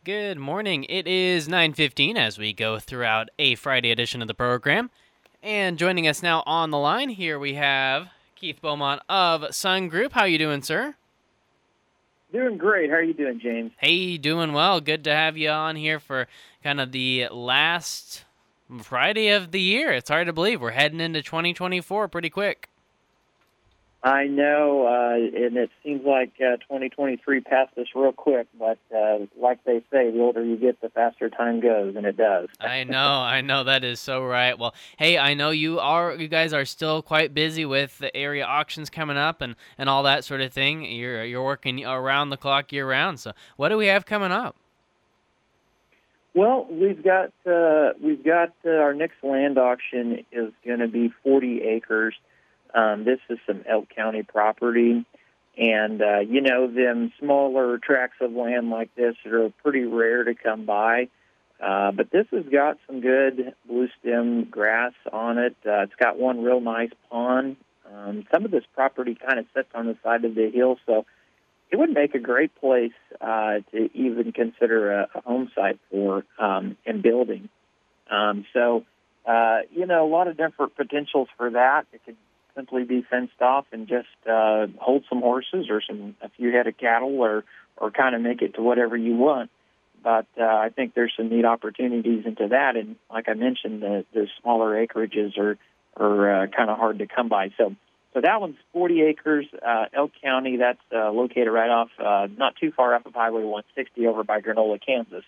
Good morning. It is 9:15 as we go throughout a Friday edition of the program. And joining us now on the line here we have Keith Beaumont of Sun Group. How you doing, sir? Doing great. How are you doing, James? Hey, doing well. Good to have you on here for kind of the last Friday of the year. It's hard to believe we're heading into 2024 pretty quick. I know, and it seems like 2023 passed us real quick, but like they say, the older you get, the faster time goes, and it does. I know that is so right. Well, hey, I know you guys are still quite busy with the area auctions coming up and all that sort of thing. You're working around the clock year round. So, what do we have coming up? Well, we've got our next land auction is going to be 40 acres. This is some Elk County property, and them smaller tracts of land like this are pretty rare to come by. But this has got some good blue stem grass on it. It's got one real nice pond. Some of this property kind of sits on the side of the hill, so it would make a great place to even consider a home site for and building. A lot of different potentials for that. It could simply be fenced off and just hold some horses or a few head of cattle, or kind of make it to whatever you want. But I think there's some neat opportunities into that. And like I mentioned, the smaller acreages are kind of hard to come by. So that one's 40 acres, Elk County. That's located right off, not too far off of Highway 160 over by Granola, Kansas.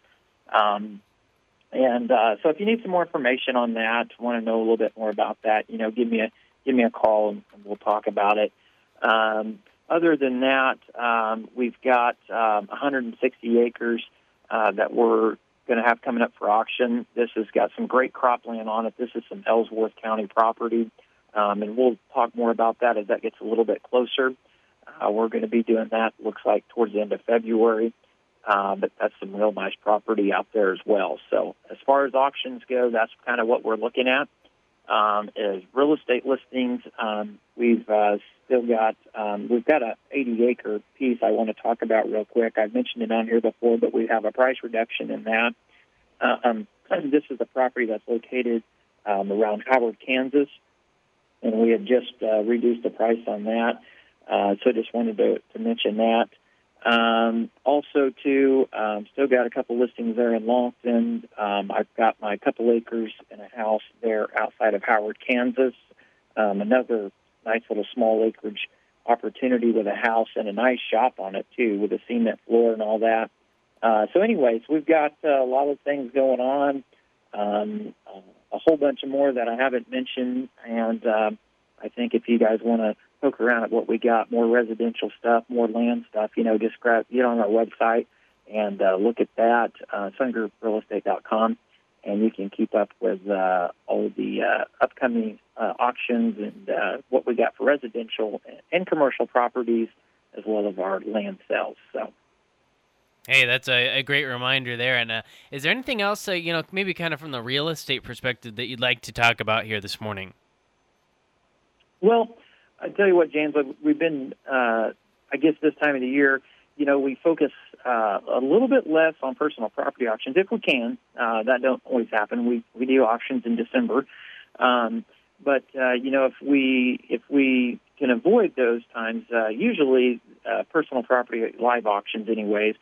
So if you need some more information on that, want to know a little bit more about that, give me a call and we'll talk about it. Other than that, we've got 160 acres that we're going to have coming up for auction. This has got some great cropland on it. This is some Ellsworth County property, and we'll talk more about that as that gets a little bit closer. We're going to be doing that, looks like, towards the end of February, but that's some real nice property out there as well. So as far as auctions go, that's kind of what we're looking at. As real estate listings, we've still got we've got a 80-acre piece I want to talk about real quick. I've mentioned it on here before, but we have a price reduction in that. This is a property that's located around Howard, Kansas, and we had just reduced the price on that. So I just wanted to mention that. Also, too, still got a couple listings there in Longton. I've got my couple acres and a house there outside of Howard, Kansas. Another nice little small acreage opportunity with a house and a nice shop on it, too, with a cement floor and all that. So anyways, we've got a lot of things going on, a whole bunch of more that I haven't mentioned, and I think if you guys want to poke around at what we got, more residential stuff, more land stuff, just get on our website and look at that, sungrouprealestate.com, and you can keep up with all the upcoming auctions and what we got for residential and commercial properties, as well as our land sales. So. Hey, that's a great reminder there. And is there anything else, maybe kind of from the real estate perspective that you'd like to talk about here this morning? Well, I tell you what, James, we've been, I guess this time of the year, we focus a little bit less on personal property auctions if we can. That don't always happen. We do auctions in December. But if we can avoid those times, usually personal property live auctions anyways,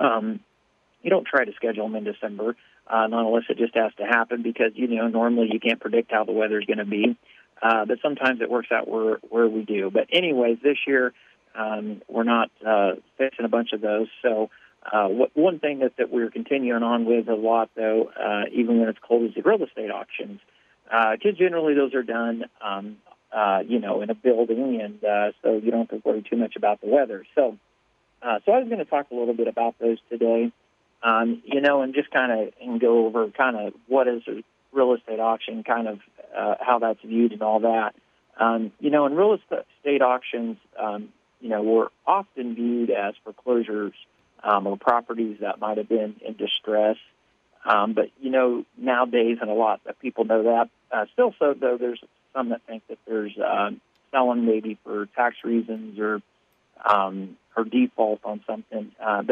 you don't try to schedule them in December, not unless it just has to happen because, normally you can't predict how the weather's going to be. But sometimes it works out where we do. But anyways, this year we're not fixing a bunch of those. So one thing that we're continuing on with a lot, though, even when it's cold, is the real estate auctions. Because generally those are done, in a building, and so you don't have to worry too much about the weather. So I was going to talk a little bit about those today, and just kind of go over kind of what is a real estate auction, kind of how that's viewed and all that. In real estate auctions, we're often viewed as foreclosures or properties that might have been in distress. But, nowadays, and a lot of people know that. Still so, though, there's some that think that there's selling maybe for tax reasons or default on something. But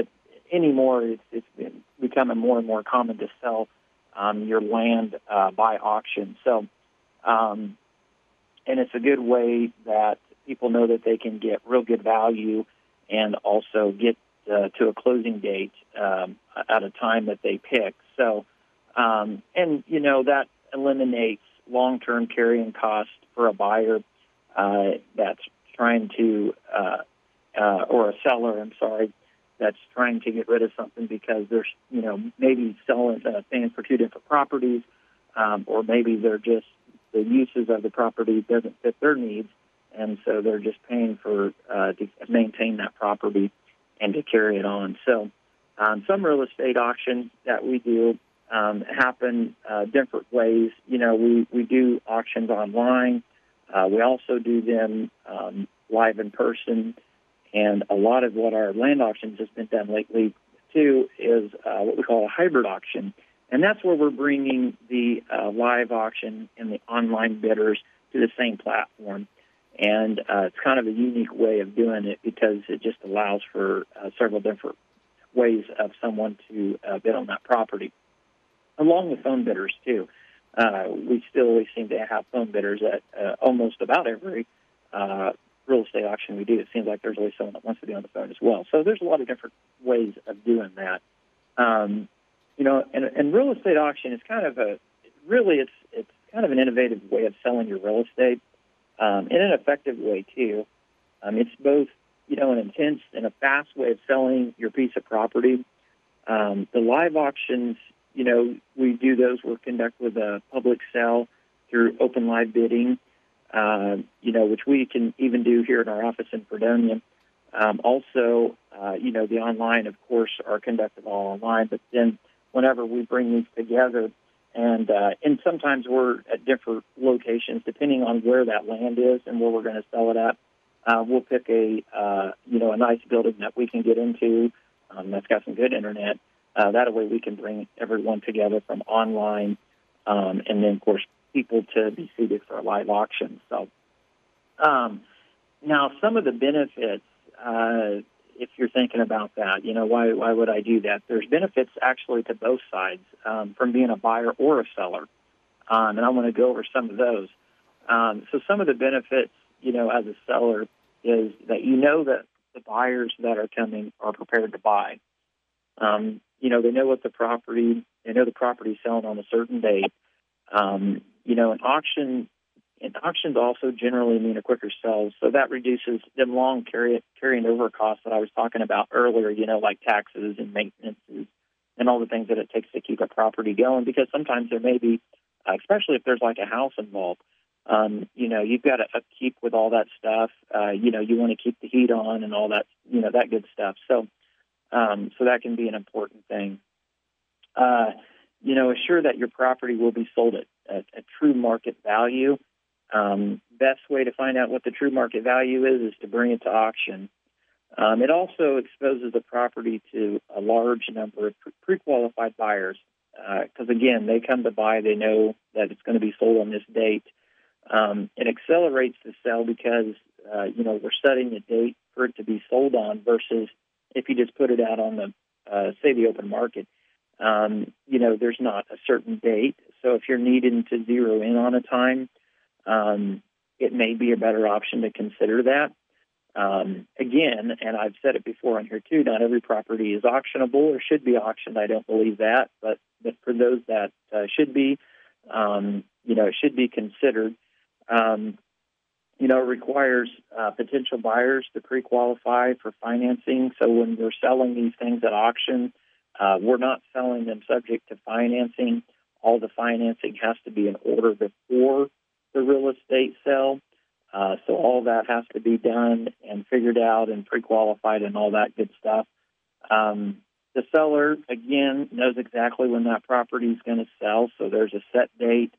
anymore it's been becoming more and more common to sell your land by auction. So, and it's a good way that people know that they can get real good value and also get to a closing date at a time that they pick. So, and that eliminates long-term carrying costs for a buyer that's trying to, or a seller, I'm sorry, that's trying to get rid of something because they're, maybe paying for two different properties, or maybe they're just, the uses of the property doesn't fit their needs, and so they're just paying for to maintain that property and to carry it on. So some real estate auctions that we do happen different ways. We do auctions online. We also do them live in person. And a lot of what our land auctions has been done lately, too, is what we call a hybrid auction. And that's where we're bringing the live auction and the online bidders to the same platform. And it's kind of a unique way of doing it because it just allows for several different ways of someone to bid on that property, along with phone bidders, too. We still seem to have phone bidders at almost about every real estate auction we do. It seems like there's always someone that wants to be on the phone as well. So there's a lot of different ways of doing that. And real estate auction is kind of it's kind of an innovative way of selling your real estate in an effective way, too. It's both, an intense and a fast way of selling your piece of property. The live auctions, we do those. We're conduct with a public sale through open live bidding, which we can even do here in our office in Fredonia. Also, the online, of course, are conducted all online. But then whenever we bring these together, and sometimes we're at different locations depending on where that land is and where we're going to sell it at. We'll pick a nice building that we can get into that's got some good internet. That way we can bring everyone together from online, and then, of course, people to be seated for a live auction. So now some of the benefits, if you're thinking about that, why would I do that? There's benefits actually to both sides from being a buyer or a seller, and I want to go over some of those. So some of the benefits, as a seller is that that the buyers that are coming are prepared to buy. They know what the property's selling on a certain date. Auctions also generally mean a quicker sell, so that reduces them long carrying over costs that I was talking about earlier, like taxes and maintenance and all the things that it takes to keep a property going, because sometimes there may be, especially if there's like a house involved, you've got to upkeep with all that stuff. You want to keep the heat on and all that, that good stuff. So that can be an important thing. Assure that your property will be sold at true market value. Best way to find out what the true market value is to bring it to auction. It also exposes the property to a large number of pre-qualified buyers because, again, they come to buy. They know that it's going to be sold on this date. It accelerates the sale because, we're setting a date for it to be sold on versus if you just put it out on the open market. There's not a certain date. So if you're needing to zero in on a time, it may be a better option to consider that. Again, and I've said it before on here too, not every property is auctionable or should be auctioned. I don't believe that, but for those that should be, it should be considered. It requires potential buyers to pre-qualify for financing. So when we're selling these things at auction, we're not selling them subject to financing. All the financing has to be in order before the real estate sale. So all that has to be done and figured out and pre-qualified and all that good stuff. The seller, again, knows exactly when that property is going to sell. So there's a set date.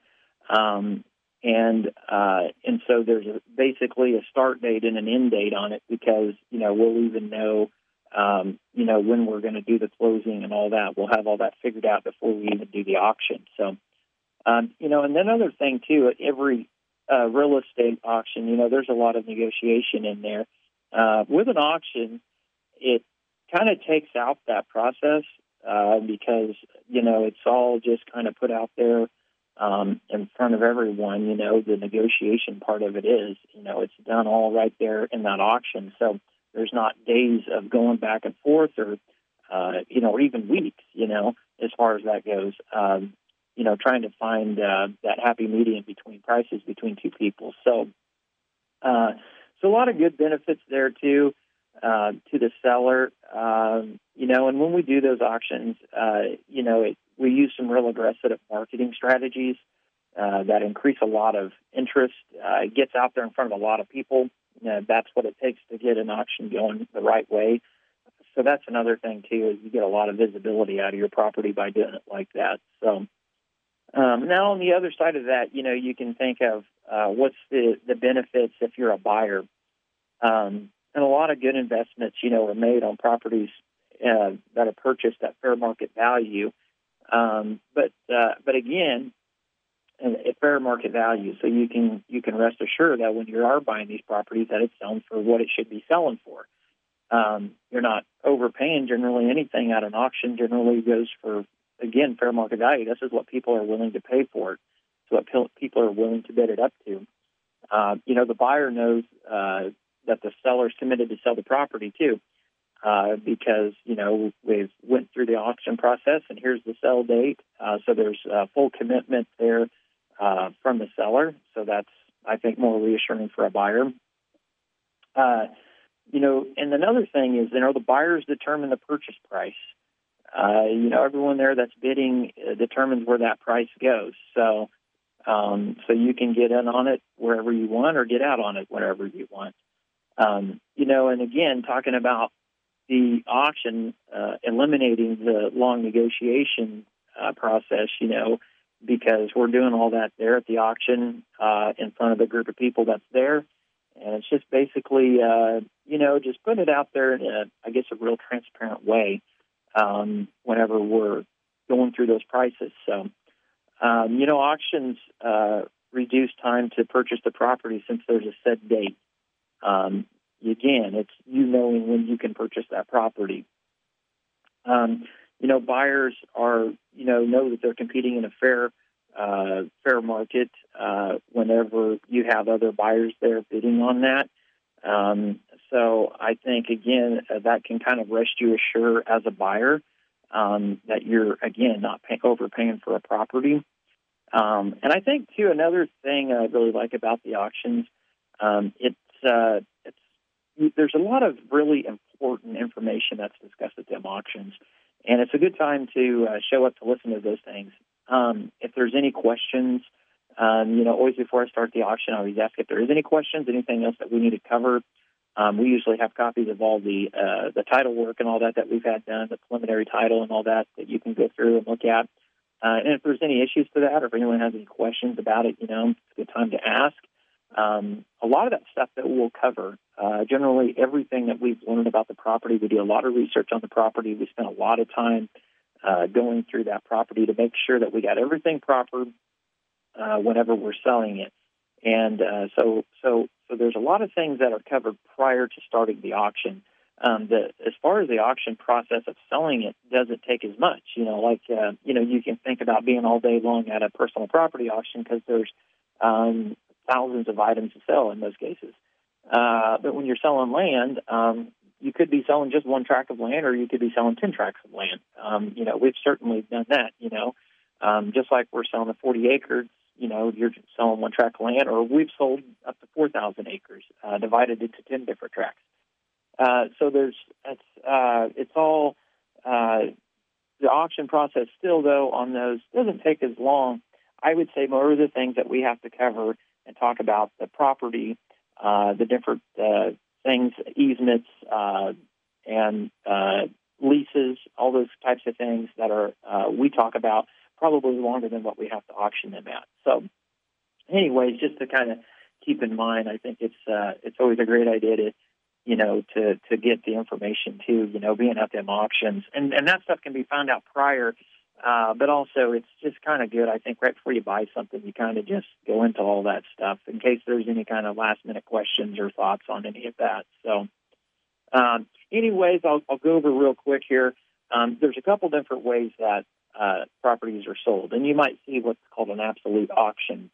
And so there's basically a start date and an end date on it because, we'll even know, when we're going to do the closing and all that. We'll have all that figured out before we even do the auction. So, and then another thing, too, at every real estate auction, there's a lot of negotiation in there. With an auction, it kind of takes out that process because it's all just kind of put out there in front of everyone. The negotiation part of it is it's done all right there in that auction. So there's not days of going back and forth or or even weeks. As far as that goes. Trying to find that happy medium between prices between two people. So a lot of good benefits there too to the seller. And when we do those auctions, we use some real aggressive marketing strategies that increase a lot of interest. It gets out there in front of a lot of people. That's what it takes to get an auction going the right way. So that's another thing too, is you get a lot of visibility out of your property by doing it like that. So now on the other side of that, you can think of what's the benefits if you're a buyer. And a lot of good investments, are made on properties that are purchased at fair market value. But again, at fair market value, so you can rest assured that when you are buying these properties, that it's selling for what it should be selling for. You're not overpaying. Generally, anything at an auction generally goes for, again, fair market value. This is what people are willing to pay for it. It's what people are willing to bid it up to. The buyer knows that the seller's committed to sell the property too, because we've went through the auction process and here's the sell date. So there's full commitment there from the seller. So that's, I think, more reassuring for a buyer. And another thing is, the buyers determine the purchase price. Everyone there that's bidding determines where that price goes. So you can get in on it wherever you want or get out on it whenever you want. And again, talking about the auction, eliminating the long negotiation process, because we're doing all that there at the auction in front of a group of people that's there. And it's just basically, just putting it out there in a real transparent way whenever we're going through those prices. So, auctions reduce time to purchase the property since there's a set date. Again, it's knowing when you can purchase that property. Buyers are, know that they're competing in a fair market whenever you have other buyers there bidding on that. So I think, again, that can kind of rest you assured as a buyer that you're, again, not overpaying for a property. And I think, too, another thing I really like about the auctions, there's a lot of really important information that's discussed at them auctions, and it's a good time to show up to listen to those things. If there's any questions, always before I start the auction, I always ask if there is any questions, anything else that we need to cover. We usually have copies of all the title work and all that we've had done, the preliminary title and all that you can go through and look at. And if there's any issues to that, or if anyone has any questions about it, it's a good time to ask. A lot of that stuff that we'll cover, generally everything that we've learned about the property, we do a lot of research on the property. We spend a lot of time going through that property to make sure that we got everything proper whenever we're selling it. And so there's a lot of things that are covered prior to starting the auction. As far as the auction process of selling it doesn't take as much, you can think about being all day long at a personal property auction because there's thousands of items to sell in most cases. But when you're selling land, you could be selling just one tract of land or you could be selling 10 tracts of land. We've certainly done that, just like we're selling the 40 acres, you're selling one tract of land, or we've sold up to 4,000 acres, divided into 10 different tracts. So it's all, the auction process still, though, on those doesn't take as long. I would say more of the things that we have to cover and talk about the property, the different things, easements, and leases, all those types of things that are we talk about probably longer than what we have to auction them at. So anyways, just to kind of keep in mind, I think it's always a great idea to get the information too, being at them auctions. And that stuff can be found out prior, but also it's just kind of good, I think, right before you buy something, you kind of just go into all that stuff in case there's any kind of last-minute questions or thoughts on any of that. So, Anyways, I'll go over real quick here. There's a couple different ways that properties are sold, and you might see what's called an absolute auction.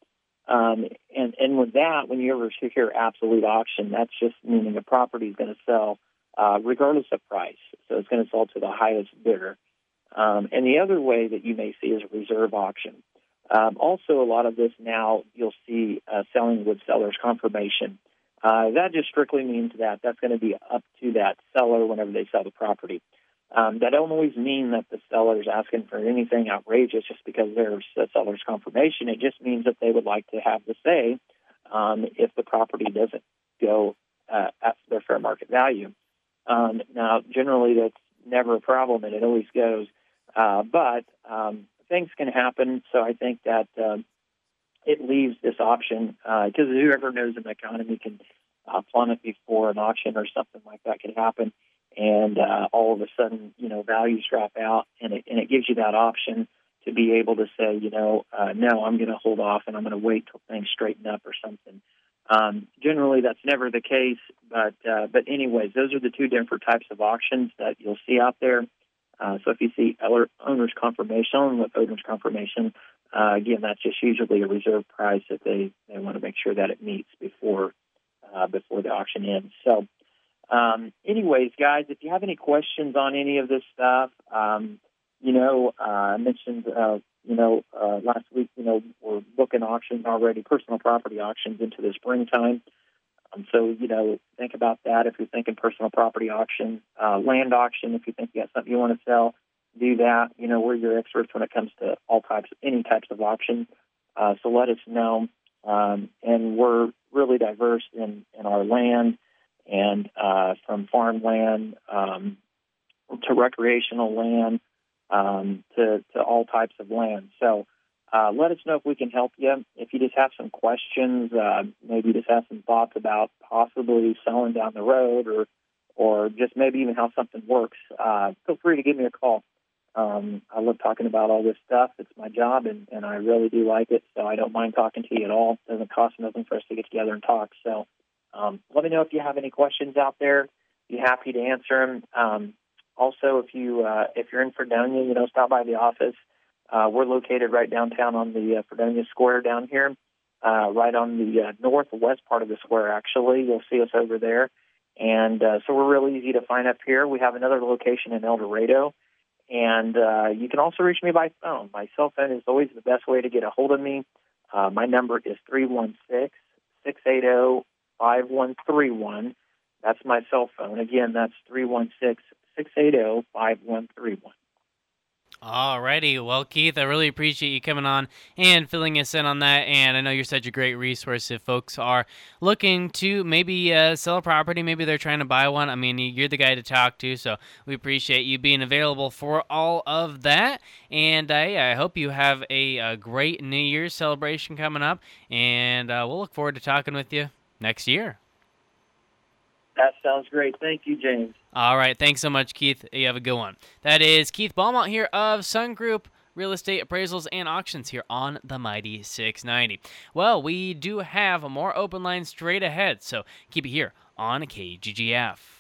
And with that, when you ever hear absolute auction, that's just meaning a property is going to sell regardless of price. So it's going to sell to the highest bidder. And the other way that you may see is a reserve auction. Also, a lot of this now you'll see selling with seller's confirmation. That just strictly means that that's going to be up to that seller whenever they sell the property. That don't always mean that the seller is asking for anything outrageous just because there's a seller's confirmation. It just means that they would like to have the say if the property doesn't go at their fair market value. Now, generally, that's never a problem, and it always goes. But things can happen, so I think that it leaves this option because whoever knows in the economy can plummet before an auction or something like that can happen. And all of a sudden, values drop out, and it gives you that option to be able to say, no, I'm going to hold off and I'm going to wait till things straighten up or something. Generally, that's never the case, but anyways, those are the two different types of auctions that you'll see out there. So if you see owner's confirmation, with owner's confirmation, again, that's just usually a reserve price that they want to make sure that it meets before the auction ends. So. Anyways, guys, if you have any questions on any of this stuff, I mentioned, last week, we're booking auctions already, personal property auctions into the springtime. So, think about that if you're thinking personal property auction, land auction, if you think you got something you want to sell, do that. We're your experts when it comes to any types of auction. So let us know. And we're really diverse in our land. And from farmland to recreational land to all types of land. So let us know if we can help you. If you just have some questions, maybe just have some thoughts about possibly selling down the road or just maybe even how something works, feel free to give me a call. I love talking about all this stuff. It's my job, and I really do like it, so I don't mind talking to you at all. It doesn't cost nothing for us to get together and talk. So let me know if you have any questions out there. Be happy to answer them. Also, if you're in Fredonia, stop by the office. We're located right downtown on the Fredonia Square down here, right on the northwest part of the square, actually. You'll see us over there. And so we're really easy to find up here. We have another location in El Dorado. And you can also reach me by phone. My cell phone is always the best way to get a hold of me. My number is 316-680-5131. That's my cell phone. Again, that's 316-680-5131. Alrighty, well, Keith, I really appreciate you coming on and filling us in on that, and I know you're such a great resource if folks are looking to maybe sell a property, maybe they're trying to buy one. I mean, you're the guy to talk to, so we appreciate you being available for all of that, and I hope you have a great New Year's celebration coming up, and we'll look forward to talking with you next year. That sounds great. Thank you, James. All right. Thanks so much, Keith. You have a good one. That is Keith Beaumont here of Sun Group Real Estate Appraisals and Auctions here on the Mighty 690. Well, we do have more open lines straight ahead, so keep it here on KGGF.